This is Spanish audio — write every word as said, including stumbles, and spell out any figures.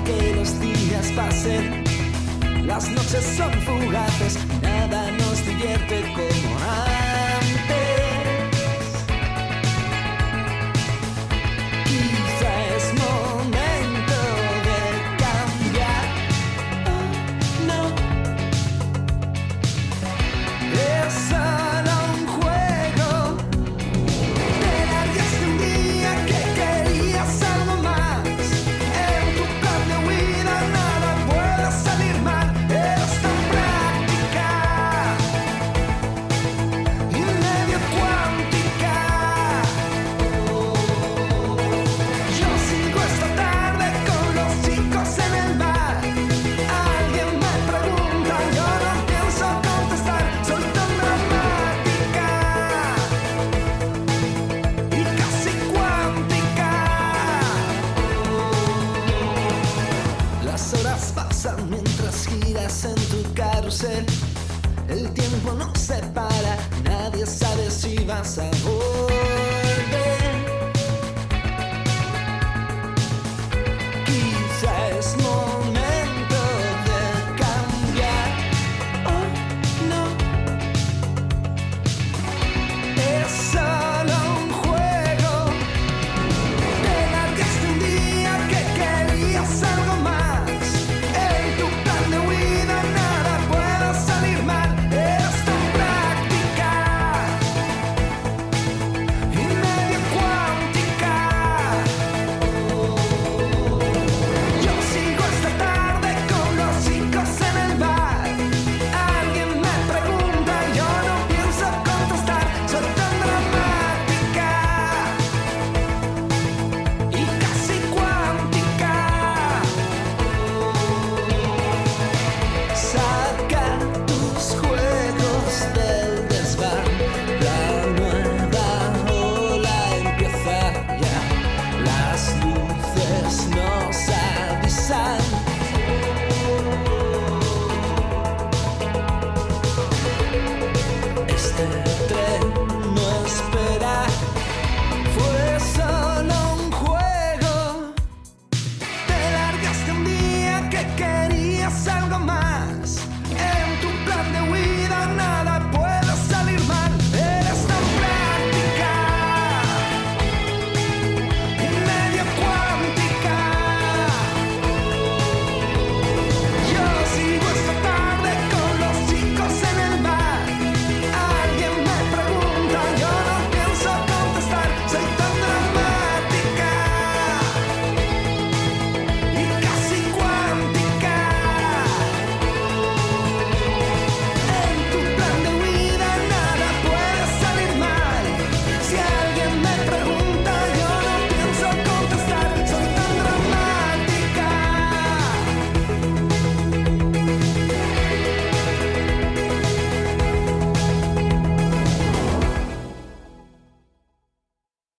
que los días pasen. Las noches son fugaces, nada nos divierte como antes. Quizá es momento de cambiar. Oh, no. Es solo un juego. Te largaste un día que querías algo más. En tu plan de huida nada puede salir mal. Eres tan práctica y medio cuántica. Yo sigo esta tarde con los chicos en el bar. Alguien me pregunta, yo no pienso contestar. Soy tan dramática y casi cuántica. Las horas pasan mientras giras en tu carrusel. El tiempo no se para, nadie sabe si vas a volver.